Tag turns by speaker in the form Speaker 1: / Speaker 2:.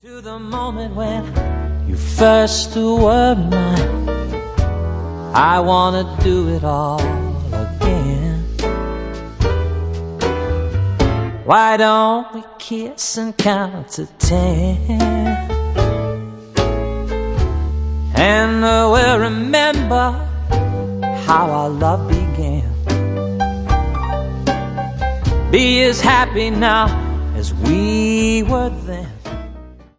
Speaker 1: To the moment when you first were mine, I wanna do it all again. Why don't we kiss and count to 10? And we'll remember how our love began. Be as happy now as we were then.